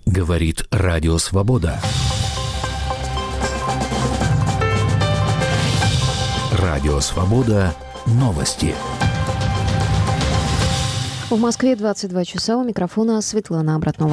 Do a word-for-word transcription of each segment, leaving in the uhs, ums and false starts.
Говорит Радио Свобода. Радио Свобода. Новости. В Москве двадцать два часа. У микрофона Светлана Обратнова.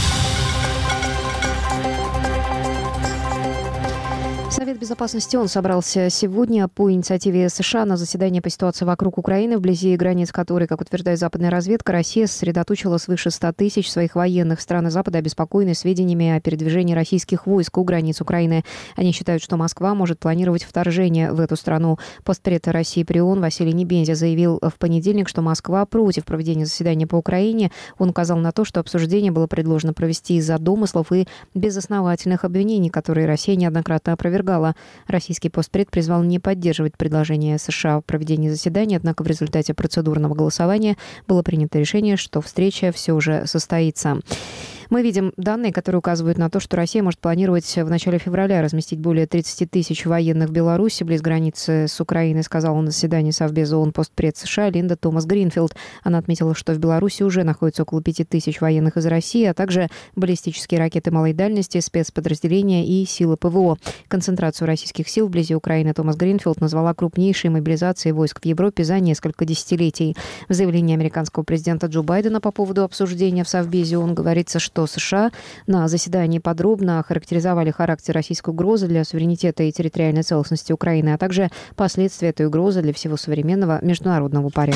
Совет безопасности ООН собрался сегодня по инициативе США на заседание по ситуации вокруг Украины, вблизи границ которой, как утверждает западная разведка, Россия сосредоточила свыше ста тысяч своих военных. Страны Запада обеспокоены сведениями о передвижении российских войск у границ Украины. Они считают, что Москва может планировать вторжение в эту страну. Постпред России при ООН Василий Небензя заявил в понедельник, что Москва против проведения заседания по Украине. Он указал на то, что обсуждение было предложено провести из-за домыслов и безосновательных обвинений, которые Россия неоднократно опровергала. Российский постпред призвал не поддерживать предложение США о проведении заседания, однако в результате процедурного голосования было принято решение, что встреча все же состоится. Мы видим данные, которые указывают на то, что Россия может планировать в начале февраля разместить более тридцати тысяч военных в Беларуси, близ границы с Украиной, сказала на заседании Совбеза ООН постпред США Линда Томас-Гринфилд. Она отметила, что в Беларуси уже находится около пяти тысяч военных из России, а также баллистические ракеты малой дальности, спецподразделения и силы ПВО. Концентрацию российских сил вблизи Украины Томас Гринфилд назвала крупнейшей мобилизацией войск в Европе за несколько десятилетий. В заявлении американского президента Джо Байдена по поводу обсуждения в Совбезе ООН говорится, что США на заседании подробно охарактеризовали характер российской угрозы для суверенитета и территориальной целостности Украины, а также последствия этой угрозы для всего современного международного порядка.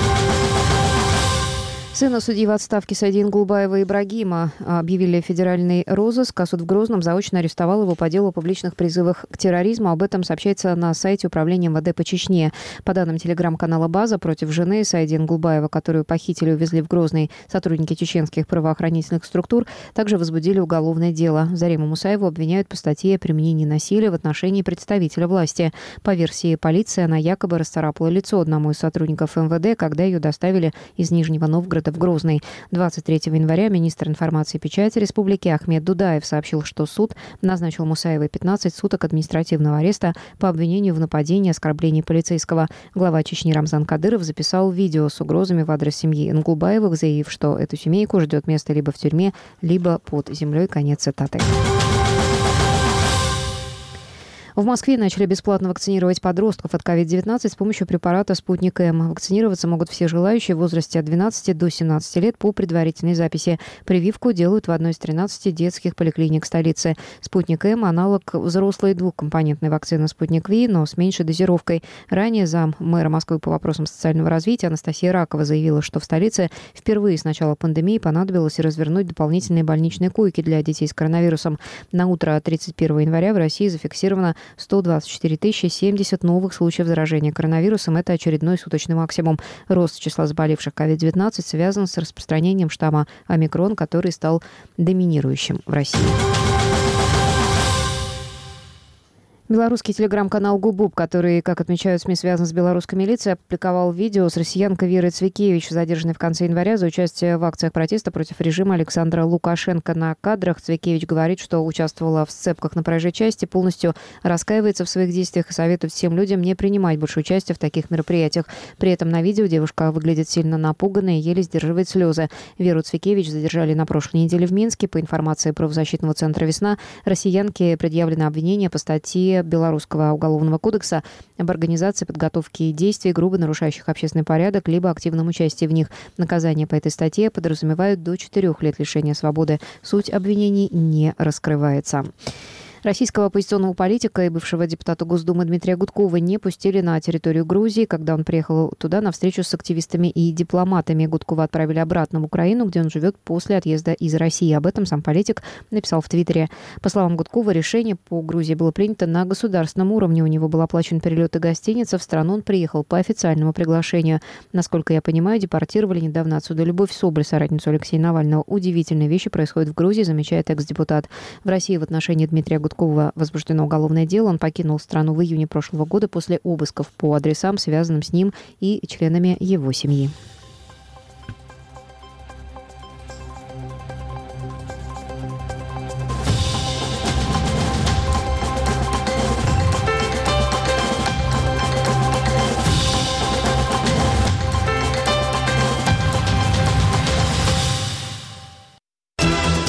Сына судьи в отставке Сайдин Гулбаева Ибрагима объявили федеральный розыск, а суд в Грозном заочно арестовал его по делу о публичных призывах к терроризму. Об этом сообщается на сайте Управления МВД по Чечне. По данным телеграм-канала «База», против жены Сайдин Гулбаева, которую похитили и увезли в Грозный сотрудники чеченских правоохранительных структур, также возбудили уголовное дело. Зариму Мусаеву обвиняют по статье о применении насилия в отношении представителя власти. По версии полиции, она якобы расцарапала лицо одному из сотрудников МВД, когда ее доставили из Нижнего Новгорода в Грозный. двадцать третьего января министр информации и печати республики Ахмед Дудаев сообщил, что суд назначил Мусаевой пятнадцать суток административного ареста по обвинению в нападении и оскорблении полицейского. Глава Чечни Рамзан Кадыров записал видео с угрозами в адрес семьи Нгулбаевых, заявив, что эту семейку ждет место либо в тюрьме, либо под землей. Конец цитаты. В Москве начали бесплатно вакцинировать подростков от ковид девятнадцать с помощью препарата «Спутник М». Вакцинироваться могут все желающие в возрасте от двенадцати до семнадцати лет по предварительной записи. Прививку делают в одной из тринадцати детских поликлиник столицы. «Спутник М» – аналог взрослой двухкомпонентной вакцины «Спутник Ви», но с меньшей дозировкой. Ранее зам мэра Москвы по вопросам социального развития Анастасия Ракова заявила, что в столице впервые с начала пандемии понадобилось развернуть дополнительные больничные койки для детей с коронавирусом. На утро тридцать первого января в России зафиксировано сто двадцать четыре тысячи семьдесят новых случаев заражения коронавирусом. Это очередной суточный максимум. Рост числа заболевших ковид девятнадцать связан с распространением штамма омикрон, который стал доминирующим в России. Белорусский телеграм-канал «Губуб», который, как отмечают СМИ, связан с белорусской милицией, опубликовал видео с россиянкой Верой Цвикевич, задержанной в конце января за участие в акциях протеста против режима Александра Лукашенко. На кадрах Цвикевич говорит, что участвовала в сцепках на проезжей части, полностью раскаивается в своих действиях и советует всем людям не принимать больше участия в таких мероприятиях. При этом на видео девушка выглядит сильно напуганной и еле сдерживает слезы. Веру Цвикевич задержали на прошлой неделе в Минске. По информации правозащитного центра «Весна», россиянке предъявлено обвинение по статье Белорусского уголовного кодекса об организации подготовки и действий, грубо нарушающих общественный порядок, либо активном участии в них. Наказание по этой статье подразумевают до четырех лет лишения свободы. Суть обвинений не раскрывается. Российского оппозиционного политика и бывшего депутата Госдумы Дмитрия Гудкова не пустили на территорию Грузии, когда он приехал туда на встречу с активистами и дипломатами. Гудкова отправили обратно в Украину, где он живет после отъезда из России. Об этом сам политик написал в Твиттере. По словам Гудкова, решение по Грузии было принято на государственном уровне. У него был оплачен перелет и гостиница. В страну он приехал по официальному приглашению. Насколько я понимаю, депортировали недавно отсюда Любовь Соболь, соратницу Алексея Навального. Удивительные вещи происходят в Грузии, замечает экс-депутат. В России в отношении Дмитрия Гудкова Гудкова возбуждено уголовное дело. Он покинул страну в июне прошлого года после обысков по адресам, связанным с ним и членами его семьи.